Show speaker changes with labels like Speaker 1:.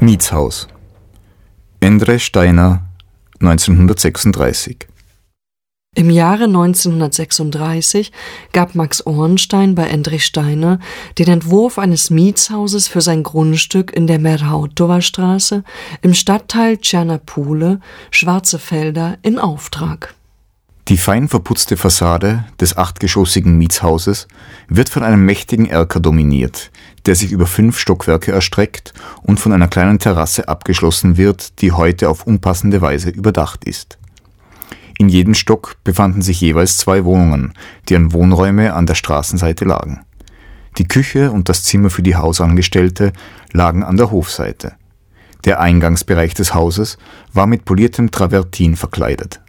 Speaker 1: Mietshaus. Endre Steiner, 1936.
Speaker 2: Im Jahre 1936 gab Max Orenstein bei Endre Steiner den Entwurf eines Mietshauses für sein Grundstück in der Merhautova Straße im Stadtteil Tschernapule, Schwarze Felder, in Auftrag.
Speaker 1: Die fein verputzte Fassade des 8-geschossigen Mietshauses wird von einem mächtigen Erker dominiert, der sich über 5 Stockwerke erstreckt und von einer kleinen Terrasse abgeschlossen wird, die heute auf unpassende Weise überdacht ist. In jedem Stock befanden sich jeweils 2 Wohnungen, deren Wohnräume an der Straßenseite lagen. Die Küche und das Zimmer für die Hausangestellte lagen an der Hofseite. Der Eingangsbereich des Hauses war mit poliertem Travertin verkleidet.